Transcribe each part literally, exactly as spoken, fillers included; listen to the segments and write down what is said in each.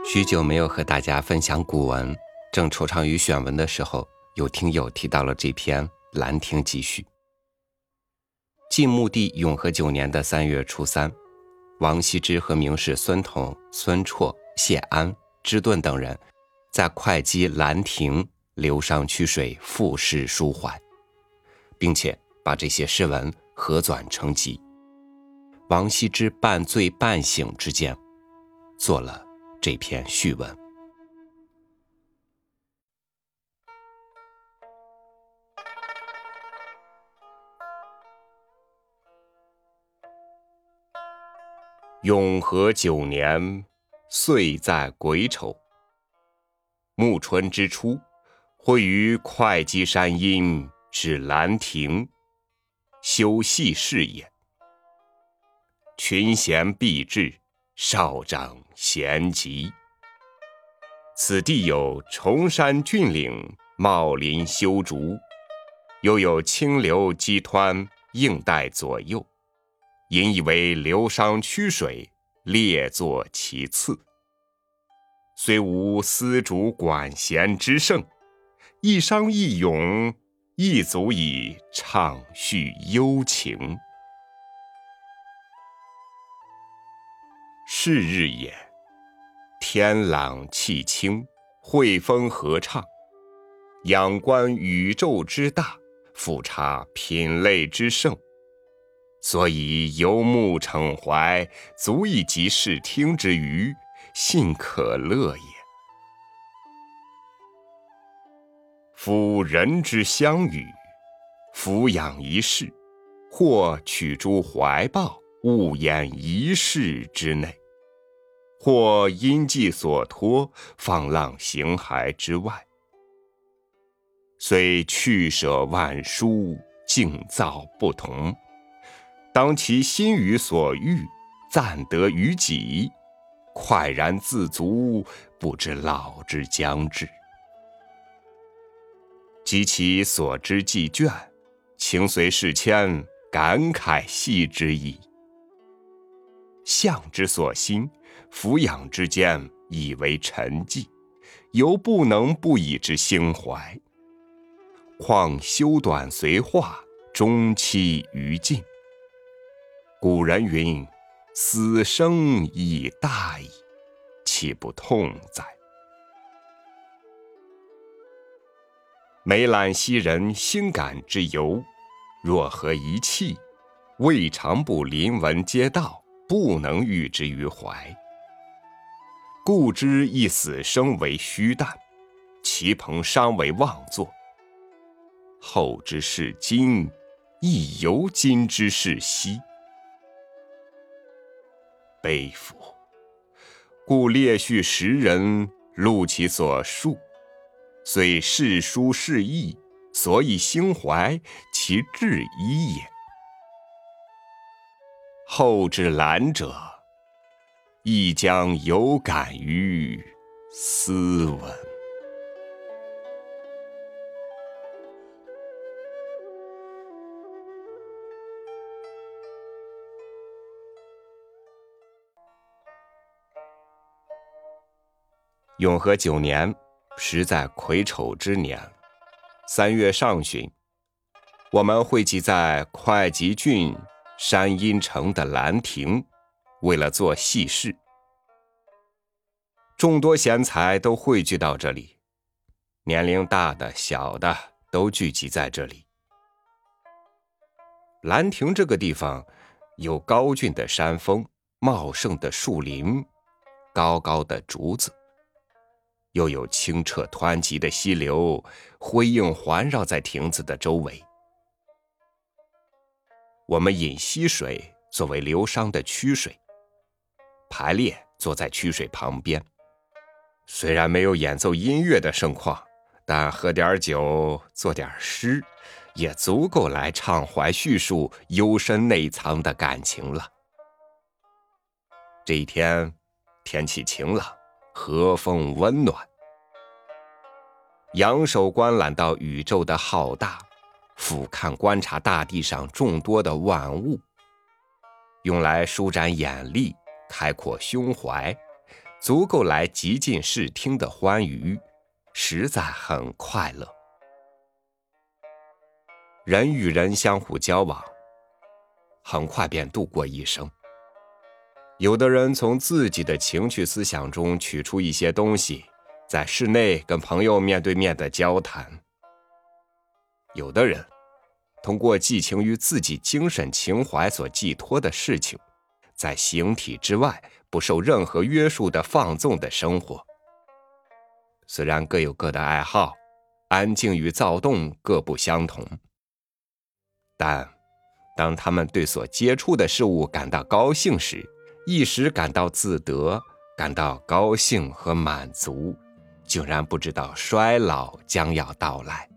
许久没有和大家分享古文，正惆怅于选文的时候，有听友提到了这篇《兰亭集序》。晋穆帝永和九年的三月初三，王羲之和名士孙统、孙绰、谢安、芝顿等人在会稽兰亭流觞曲水赋诗抒怀，并且把这些诗文合纂成集。王羲之半醉半醒之间，做了这篇序文。永和九年，岁在癸丑，暮春之初，会于会稽山阴至兰亭，修禊事也。群贤毕至，少长咸集。此地有崇山峻岭，茂林修竹，又有清流激湍，映带左右，引以为流觞曲水，列坐其次。虽无丝竹管弦之盛，一觞一咏，亦足以畅叙幽情。是日也，天朗气清，惠风和畅，仰观宇宙之大，俯察品类之盛，所以游目骋怀，足以及视听之娱，信可乐也。夫人之相与，俯仰一世，或取诸怀抱，误掩一世之内，或因寄所托，放浪形骸之外。虽去舍万殊，境造不同，当其心于所欲，暂得于己，快然自足，不知老之将至。及其所知既倦，情随事迁，感慨系之矣。相之所欣，俯仰之间，以为陈迹，犹不能不以之兴怀。况修短随化，终期于尽。古人云：死生已大矣，岂不痛哉？每览昔人兴感之由，若合一气，未尝不临文嗟悼，不能喻之于怀。故知一死生为虚诞，其朋伤为妄作。后之视今，亦犹今之视昔。悲夫！故列叙时人，录其所述，虽世殊世异，所以兴怀，其至一也。后之览者，亦将有感于斯文。永和九年，时在癸丑之年，三月上旬，我们汇集在会稽郡山阴城的兰亭，为了做禊事。众多贤才都汇聚到这里，年龄大的小的都聚集在这里。兰亭这个地方有高峻的山峰，茂盛的树林，高高的竹子，又有清澈湍急的溪流，辉映环绕在亭子的周围。我们饮溪水作为流觞的曲水，排列坐在曲水旁边。虽然没有演奏音乐的盛况，但喝点酒，作点诗，也足够来畅怀叙述幽深内藏的感情了。这一天，天气晴朗，和风温暖，仰首观览到宇宙的浩大，俯瞰观察大地上众多的万物，用来舒展眼力，开阔胸怀， 足够来极尽视听的欢愉，实在很快乐。人与人相互交往，很快便度过一生。有的人从自己的情趣思想中取出一些东西，在室内跟朋友面对面的交谈。有的人通过寄情于自己精神情怀所寄托的事情，在形体之外不受任何约束的放纵的生活。虽然各有各的爱好，安静与躁动各不相同，但当他们对所接触的事物感到高兴时，一时感到自得，感到高兴和满足，竟然不知道衰老将要到来。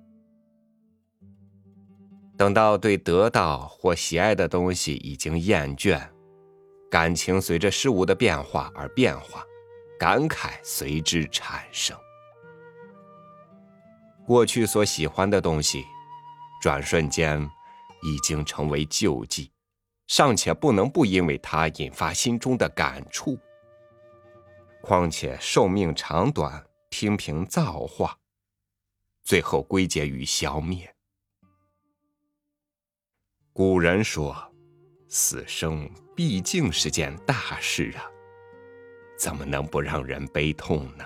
等到对得到或喜爱的东西已经厌倦，感情随着事物的变化而变化，感慨随之产生。过去所喜欢的东西，转瞬间已经成为旧迹，尚且不能不因为它引发心中的感触。况且寿命长短听凭造化，最后归结于消灭。古人说，死生毕竟是件大事啊，怎么能不让人悲痛呢？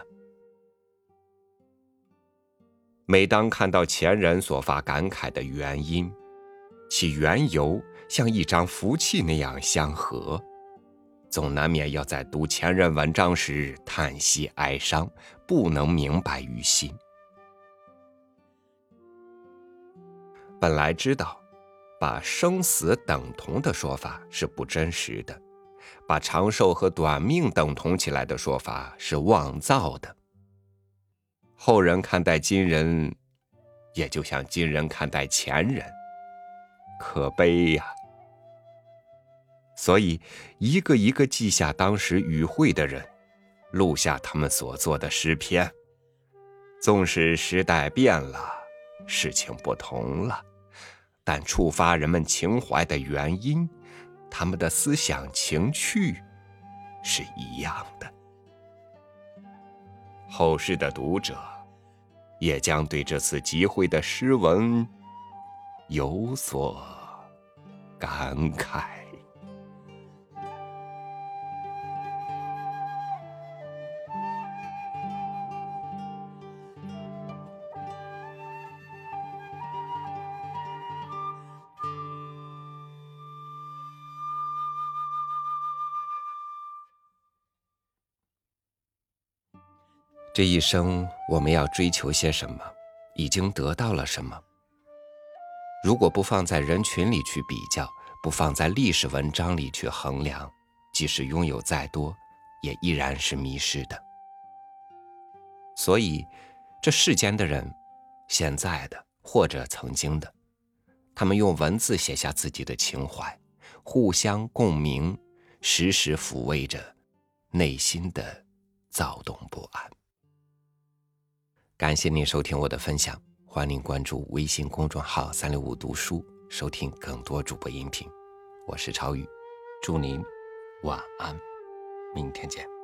每当看到前人所发感慨的原因，其缘由像一张符契那样相合，总难免要在读前人文章时叹息哀伤，不能明白于心。本来知道把生死等同的说法是不真实的，把长寿和短命等同起来的说法是妄造的。后人看待今人，也就像今人看待前人，可悲呀！所以一个一个记下当时与会的人，录下他们所作的诗篇。纵使时代变了，事情不同了，但触发人们情怀的原因，他们的思想情趣是一样的。后世的读者也将对这次集会的诗文有所感慨。这一生我们要追求些什么，已经得到了什么？如果不放在人群里去比较，不放在历史文章里去衡量，即使拥有再多，也依然是迷失的。所以这世间的人，现在的或者曾经的，他们用文字写下自己的情怀，互相共鸣，时时抚慰着内心的躁动不安。感谢您收听我的分享，欢迎关注微信公众号三六五读书，收听更多主播音频。我是超宇，祝您晚安，明天见。